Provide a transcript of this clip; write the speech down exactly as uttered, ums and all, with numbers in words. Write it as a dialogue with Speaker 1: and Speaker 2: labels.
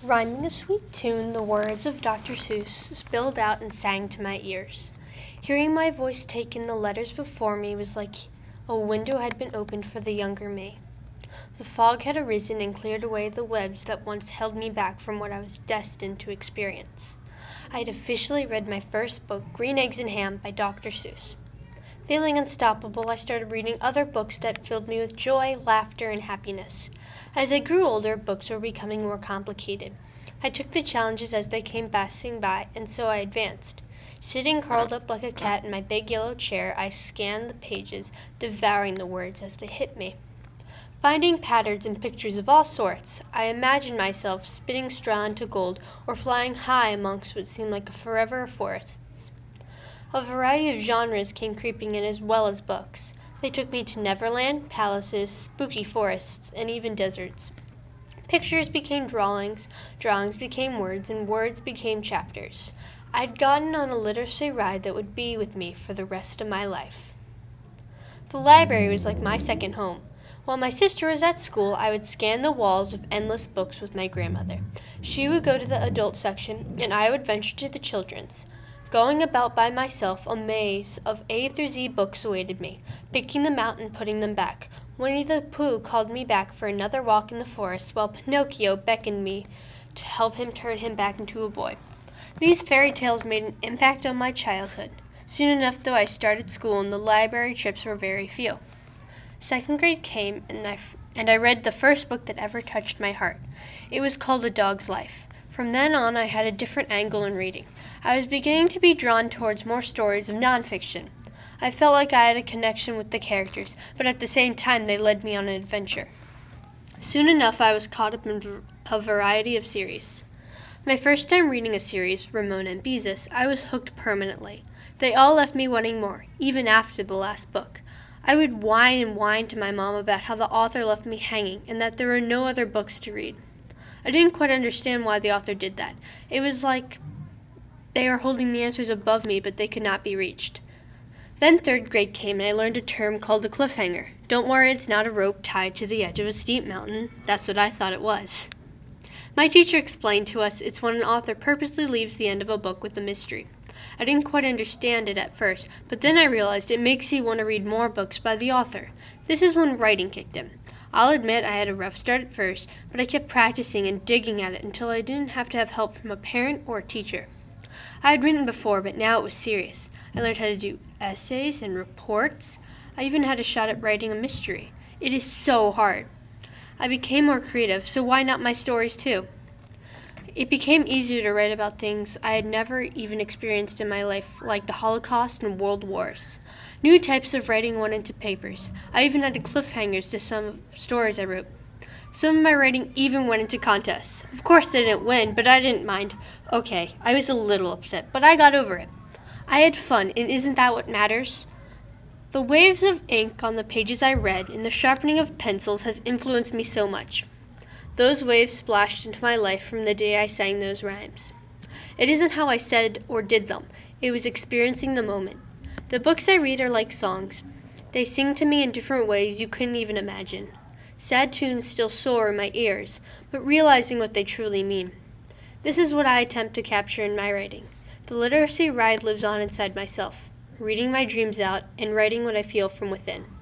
Speaker 1: Rhyming a sweet tune, the words of Doctor Seuss spilled out and sang to my ears. Hearing my voice take in the letters before me was like a window had been opened for the younger me. The fog had arisen and cleared away the webs that once held me back from what I was destined to experience. I had officially read my first book, Green Eggs and Ham, by Doctor Seuss. Feeling unstoppable, I started reading other books that filled me with joy, laughter, and happiness. As I grew older, books were becoming more complicated. I took the challenges as they came passing by, and so I advanced. Sitting curled up like a cat in my big yellow chair, I scanned the pages, devouring the words as they hit me. Finding patterns and pictures of all sorts, I imagined myself spinning straw into gold or flying high amongst what seemed like a forever forests. A variety of genres came creeping in as well as books. They took me to Neverland, palaces, spooky forests, and even deserts. Pictures became drawings, drawings became words, and words became chapters. I'd gotten on a literacy ride that would be with me for the rest of my life. The library was like my second home. While my sister was at school, I would scan the walls of endless books with my grandmother. She would go to the adult section, and I would venture to the children's. Going about by myself, a maze of A through Z books awaited me, picking them out and putting them back. Winnie the Pooh called me back for another walk in the forest, while Pinocchio beckoned me to help him turn him back into a boy. These fairy tales made an impact on my childhood. Soon enough, though, I started school, and the library trips were very few. Second grade came, and I, and I read the first book that ever touched my heart. It was called A Dog's Life. From then on, I had a different angle in reading. I was beginning to be drawn towards more stories of nonfiction. I felt like I had a connection with the characters, but at the same time they led me on an adventure. Soon enough, I was caught up in a variety of series. My first time reading a series, Ramona and Beezus, I was hooked permanently. They all left me wanting more, even after the last book. I would whine and whine to my mom about how the author left me hanging and that there were no other books to read. I didn't quite understand why the author did that. It was like they were holding the answers above me, but they could not be reached. Then third grade came, and I learned a term called a cliffhanger. Don't worry, it's not a rope tied to the edge of a steep mountain. That's what I thought it was. My teacher explained to us it's when an author purposely leaves the end of a book with a mystery. I didn't quite understand it at first, but then I realized it makes you want to read more books by the author. This is when writing kicked in. I'll admit I had a rough start at first, but I kept practicing and digging at it until I didn't have to have help from a parent or a teacher. I had written before, but now it was serious. I learned how to do essays and reports. I even had a shot at writing a mystery. It is so hard. I became more creative, so why not my stories too? It became easier to write about things I had never even experienced in my life, like the Holocaust and world wars. New types of writing went into papers. I even added cliffhangers to some stories I wrote. Some of my writing even went into contests. Of course I didn't win, but I didn't mind. Okay, I was a little upset, but I got over it. I had fun, and isn't that what matters? The waves of ink on the pages I read and the sharpening of pencils has influenced me so much. Those waves splashed into my life from the day I sang those rhymes. It isn't how I said or did them. It was experiencing the moment. The books I read are like songs. They sing to me in different ways you couldn't even imagine. Sad tunes still soar in my ears, but realizing what they truly mean. This is what I attempt to capture in my writing. The literacy ride lives on inside myself, reading my dreams out and writing what I feel from within.